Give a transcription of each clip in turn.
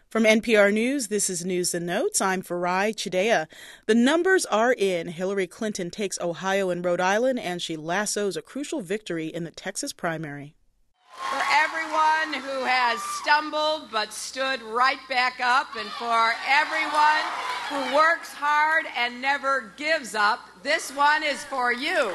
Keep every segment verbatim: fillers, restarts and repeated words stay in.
From N P R News, this is News and Notes. I'm Farai Chideya. The numbers are in. Hillary Clinton takes Ohio and Rhode Island, and she lassos a crucial victory in the Texas primary. For everyone who has stumbled but stood right back up, and for everyone who works hard and never gives up, this one is for you.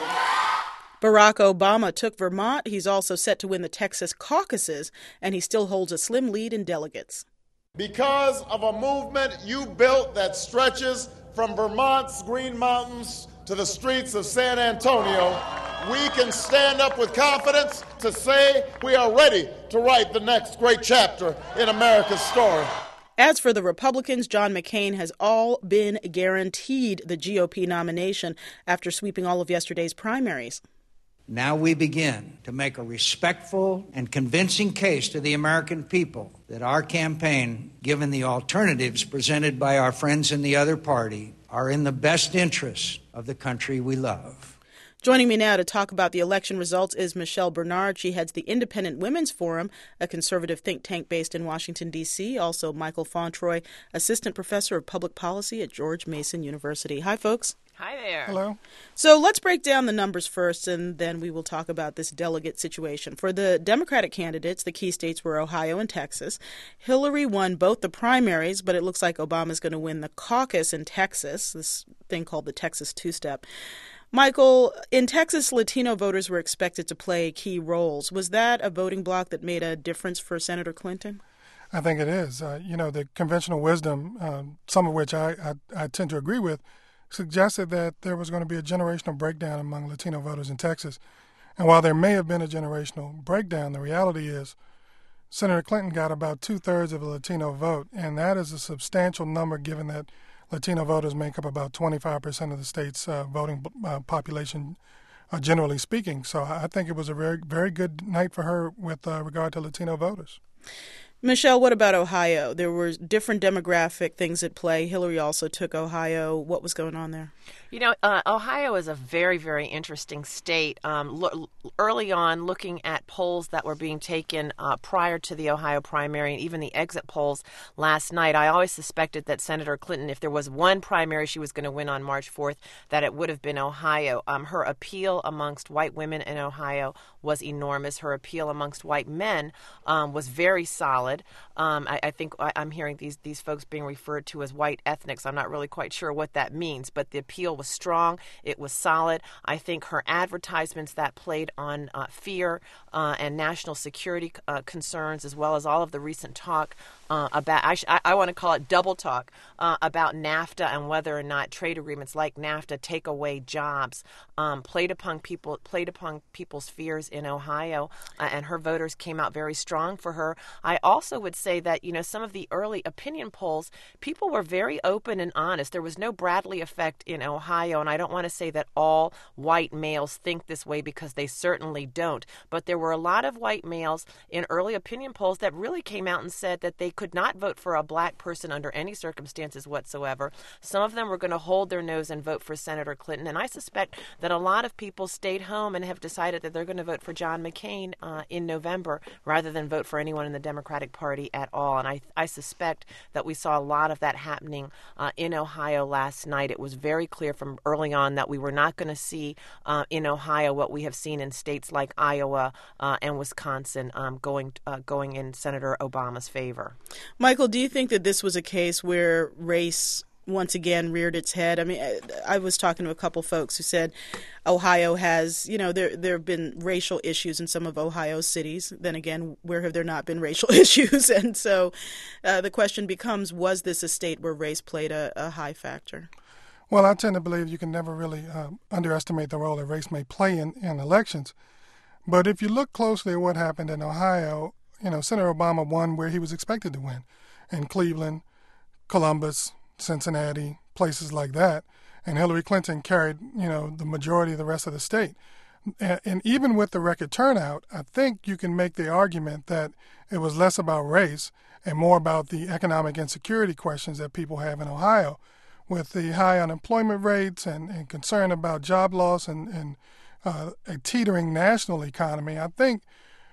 Barack Obama took Vermont. He's also set to win the Texas caucuses, and he still holds a slim lead in delegates. Because of a movement you built that stretches from Vermont's Green Mountains to the streets of San Antonio, we can stand up with confidence to say we are ready to write the next great chapter in America's story. As for the Republicans, John McCain has all been guaranteed the G O P nomination after sweeping all of yesterday's primaries. Now we begin to make a respectful and convincing case to the American people that our campaign, given the alternatives presented by our friends in the other party, are in the best interests of the country we love. Joining me now to talk about the election results is Michelle Bernard. She heads the Independent Women's Forum, a conservative think tank based in Washington, D C Also, Michael Fauntroy, Assistant Professor of Public Policy at George Mason University. Hi, folks. Hi there. Hello. So let's break down the numbers first, and then we will talk about this delegate situation. For the Democratic candidates, the key states were Ohio and Texas. Hillary won both the primaries, but it looks like Obama's going to win the caucus in Texas, this thing called the Texas two-step. Michael, in Texas, Latino voters were expected to play key roles. Was that a voting bloc that made a difference for Senator Clinton? I think it is. Uh, you know, the conventional wisdom, um, some of which I, I, I tend to agree with, suggested that there was going to be a generational breakdown among Latino voters in Texas. And while there may have been a generational breakdown, the reality is Senator Clinton got about two-thirds of the Latino vote, and that is a substantial number given that Latino voters make up about twenty-five percent of the state's uh, voting uh, population, uh, generally speaking. So I think it was a very, very good night for her with uh, regard to Latino voters. Michelle, what about Ohio? There were different demographic things at play. Hillary also took Ohio. What was going on there? You know, uh, Ohio is a very, very interesting state. Um, lo- early on, looking at polls that were being taken uh, prior to the Ohio primary and even the exit polls last night, I always suspected that Senator Clinton, if there was one primary she was going to win on March fourth, that it would have been Ohio. Um, her appeal amongst white women in Ohio was enormous. Her appeal amongst white men um, was very solid. Um, I, I think I, I'm hearing these, these folks being referred to as white ethnics. I'm not really quite sure what that means, but the appeal was strong. It was solid. I think her advertisements that played on uh, fear uh, and national security uh, concerns, as well as all of the recent talk uh, about, I, sh- I, I want to call it double talk, uh, about NAFTA and whether or not trade agreements like NAFTA take away jobs, um, played upon people, played upon people's fears in Ohio, uh, and her voters came out very strong for her. I also would say that, you know, some of the early opinion polls, people were very open and honest. There was no Bradley effect in Ohio, and I don't want to say that all white males think this way because they certainly don't, but there were a lot of white males in early opinion polls that really came out and said that they could not vote for a black person under any circumstances whatsoever. Some of them were going to hold their nose and vote for Senator Clinton, and I suspect that a lot of people stayed home and have decided that they're going to vote for John McCain uh, in November rather than vote for anyone in the Democratic Party at all. And I, I suspect that we saw a lot of that happening uh, in Ohio last night. It was very clear from early on that we were not going to see uh, in Ohio what we have seen in states like Iowa uh, and Wisconsin um, going uh, going in Senator Obama's favor. Michael, do you think that this was a case where race once again reared its head? I mean, I, I was talking to a couple folks who said Ohio has, you know, there there have been racial issues in some of Ohio's cities. Then again, where have there not been racial issues? And so uh, the question becomes, was this a state where race played a, a high factor? Well, I tend to believe you can never really uh, underestimate the role that race may play in, in elections. But if you look closely at what happened in Ohio, you know, Senator Obama won where he was expected to win, in Cleveland, Columbus, Cincinnati, places like that. And Hillary Clinton carried, you know, the majority of the rest of the state. And, and even with the record turnout, I think you can make the argument that it was less about race and more about the economic insecurity questions that people have in Ohio. With the high unemployment rates and, and concern about job loss and, and uh, a teetering national economy, I think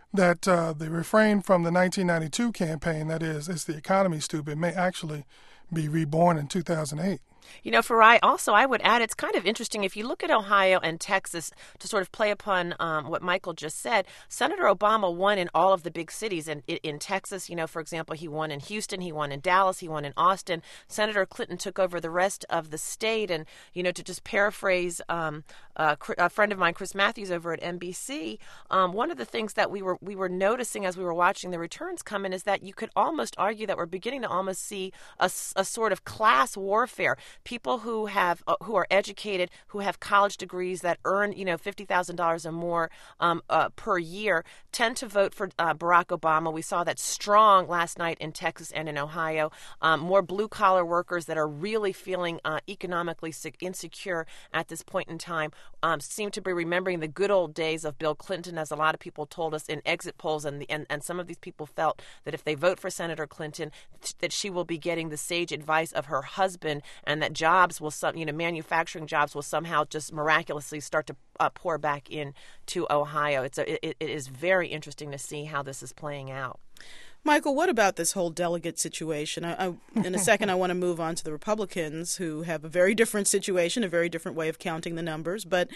that uh, the refrain from the nineteen ninety-two campaign, that is, "Is the economy stupid?" may actually be reborn in two thousand eight. You know, Farai, also, I would add, it's kind of interesting if you look at Ohio and Texas to sort of play upon um, what Michael just said. Senator Obama won in all of the big cities. And in, in Texas, you know, for example, he won in Houston, he won in Dallas, he won in Austin. Senator Clinton took over the rest of the state. And, you know, to just paraphrase um, uh, a friend of mine, Chris Matthews, over at N B C, um, one of the things that we were we were noticing as we were watching the returns come in is that you could almost argue that we're beginning to almost see a, a sort of class warfare. People who have uh, who are educated, who have college degrees that earn, you know, fifty thousand dollars or more um, uh, per year, tend to vote for uh, Barack Obama. We saw that strong last night in Texas and in Ohio. Um, more blue-collar workers that are really feeling uh, economically insecure at this point in time um, seem to be remembering the good old days of Bill Clinton, as a lot of people told us in exit polls, and, the, and, and some of these people felt that if they vote for Senator Clinton, that she will be getting the sage advice of her husband, and that jobs will some, you know, manufacturing jobs will somehow just miraculously start to uh, pour back in to Ohio. It's a, it, it is very interesting to see how this is playing out. Michael, what about this whole delegate situation? I, I, in a second, I want to move on to the Republicans, who have a very different situation, a very different way of counting the numbers. But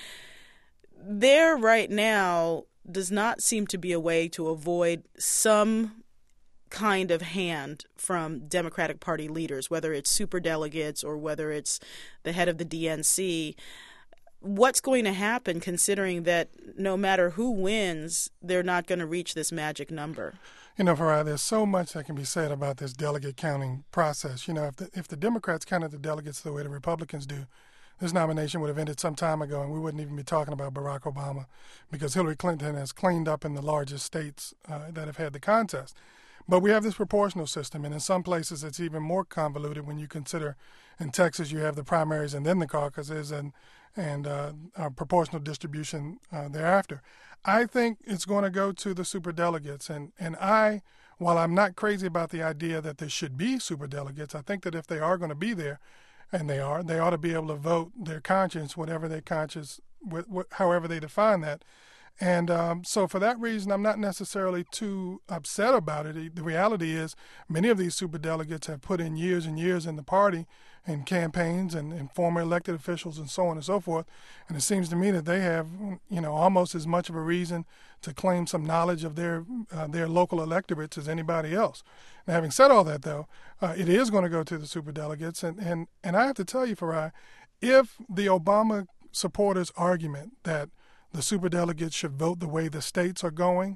there right now does not seem to be a way to avoid some kind of hand from Democratic Party leaders, whether it's superdelegates or whether it's the head of the D N C. What's going to happen, considering that no matter who wins, they're not going to reach this magic number? You know, Farai, there's so much that can be said about this delegate counting process. You know, if the, if the Democrats counted the delegates the way the Republicans do, this nomination would have ended some time ago, and we wouldn't even be talking about Barack Obama, because Hillary Clinton has cleaned up in the largest states uh, that have had the contest. But we have this proportional system, and in some places it's even more convoluted when you consider in Texas you have the primaries and then the caucuses and and uh, a proportional distribution uh, thereafter. I think it's going to go to the superdelegates, and, and I, while I'm not crazy about the idea that there should be superdelegates, I think that if they are going to be there, and they are, they ought to be able to vote their conscience, whatever their conscience, wh- wh- however they define that. And um, so for that reason, I'm not necessarily too upset about it. The reality is many of these superdelegates have put in years and years in the party and campaigns and, and former elected officials and so on and so forth. And it seems to me that they have, you know, almost as much of a reason to claim some knowledge of their uh, their local electorates as anybody else. Now, having said all that, though, uh, it is going to go to the superdelegates. And, and, and I have to tell you, Farai, if the Obama supporters' argument that the superdelegates should vote the way the states are going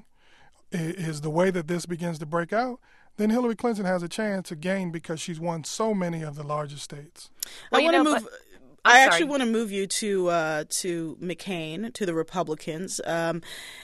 is the way that this begins to break out, then Hillary Clinton has a chance to gain because she's won so many of the largest states. Well, I want to move. But, I sorry. actually want to move you to uh, to McCain, to the Republicans. Um,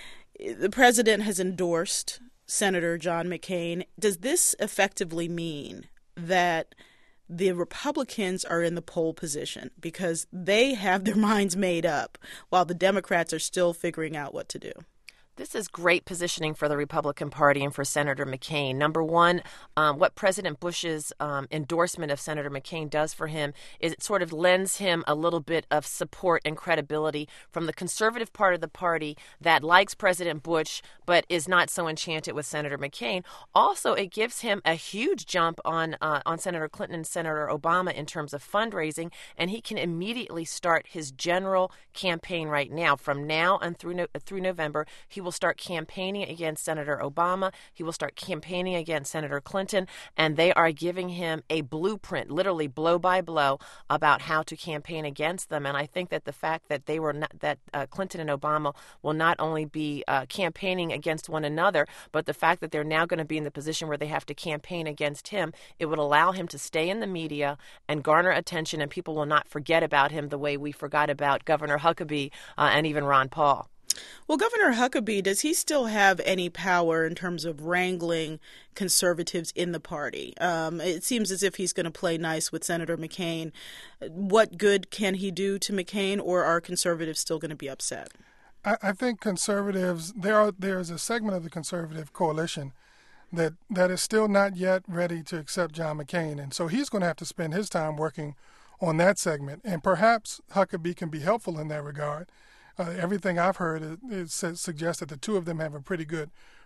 the president has endorsed Senator John McCain. Does this effectively mean that the Republicans are in the pole position because they have their minds made up while the Democrats are still figuring out what to do? This is great positioning for the Republican Party and for Senator McCain. Number one, um, what President Bush's um, endorsement of Senator McCain does for him is it sort of lends him a little bit of support and credibility from the conservative part of the party that likes President Bush but is not so enchanted with Senator McCain. Also, it gives him a huge jump on uh, on Senator Clinton and Senator Obama in terms of fundraising, and he can immediately start his general campaign right now. From now and through no- through November, he will start campaigning against Senator Obama. He will start campaigning against Senator Clinton, and they are giving him a blueprint, literally blow by blow, about how to campaign against them. And I think that the fact that they were not, that uh, Clinton and Obama will not only be uh, campaigning against one another, but the fact that they're now going to be in the position where they have to campaign against him, it would allow him to stay in the media and garner attention, and people will not forget about him the way we forgot about Governor Huckabee uh, and even Ron Paul. Well, Governor Huckabee, does he still have any power in terms of wrangling conservatives in the party? Um, it seems as if he's going to play nice with Senator McCain. What good can he do to McCain, or are conservatives still going to be upset? I, I think conservatives, there are there is a segment of the conservative coalition that that is still not yet ready to accept John McCain. And so he's going to have to spend his time working on that segment. And perhaps Huckabee can be helpful in that regard. Uh, everything I've heard is, is suggests that the two of them have a pretty good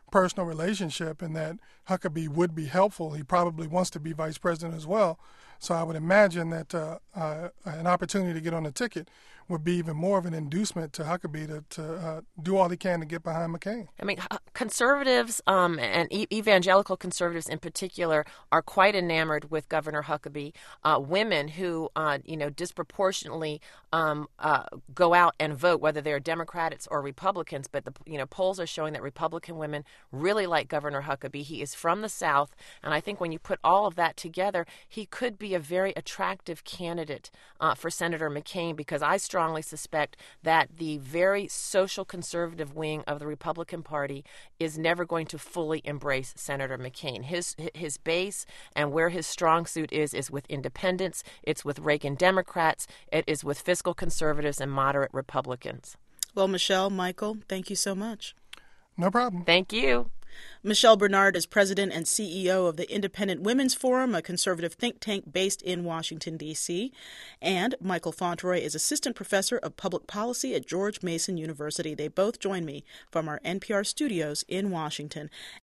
personal relationship and that Huckabee would be helpful. He probably wants to be vice president as well. So I would imagine that uh, uh, an opportunity to get on the ticket would be even more of an inducement to Huckabee to, to uh, do all he can to get behind McCain. I mean, conservatives um, and e- evangelical conservatives in particular are quite enamored with Governor Huckabee. Uh, women who, uh, you know, disproportionately um, uh, go out and vote, whether they're Democrats or Republicans. But the you know polls are showing that Republican women really like Governor Huckabee. He is from the South, and I think when you put all of that together, he could be a very attractive candidate uh, for Senator McCain, because I strongly suspect that the very social conservative wing of the Republican Party is never going to fully embrace Senator McCain. His his base and where his strong suit is is with independents, it's with Reagan Democrats, it is with fiscal conservatives and moderate Republicans. Well, Michelle, Michael, thank you so much. No problem. Thank you. Michelle Bernard is president and C E O of the Independent Women's Forum, a conservative think tank based in Washington, D C And Michael Fauntleroy is assistant professor of public policy at George Mason University. They both join me from our N P R studios in Washington.